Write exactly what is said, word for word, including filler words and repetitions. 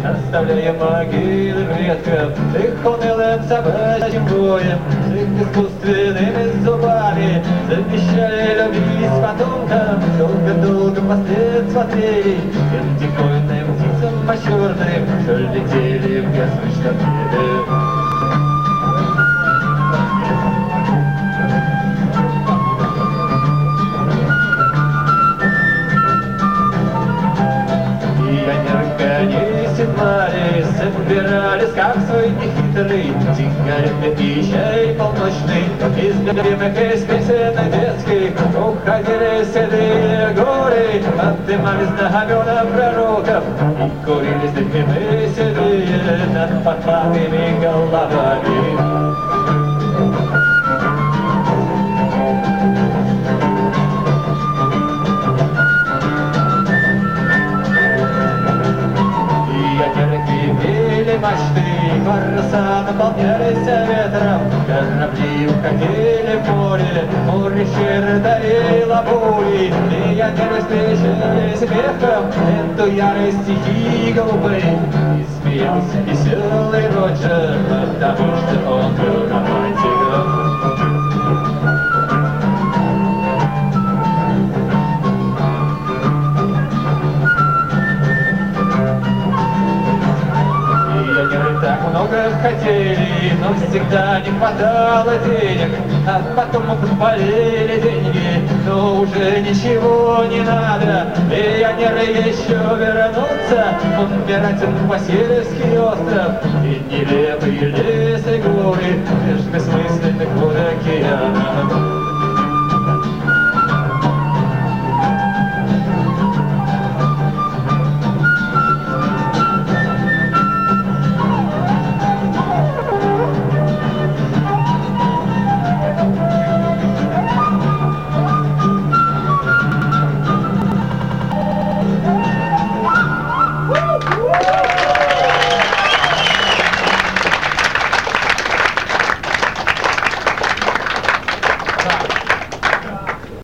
оставляя могилы предков, с их унылым собачьим боем, с их искусственными зубами, завещали любить потомкам, долго-долго послед смотрели, тем диковинным птицам мощерным, что летели в беззвучном небе. Собирались, как свой нехитрый, сигареты и чай полночный, из любимых из песен детских уходили седые горы, подымали знамена пророков и курили с детьми седые над потлатыми головами. Мечты, паруса наполнялись ветром, корабли уходили в море, море щедро дарило бури, и я не встречали смехом эту ярость стихии голубые, и смеялся веселый Роджер, потому что он был романтиком. Много хотели, но всегда не хватало денег, а потом болели деньги, но уже ничего не надо. Миллионеры еще вернутся, умирать на Васильевский остров, и нелепые лесы горы, меж бессмысленных вод океана.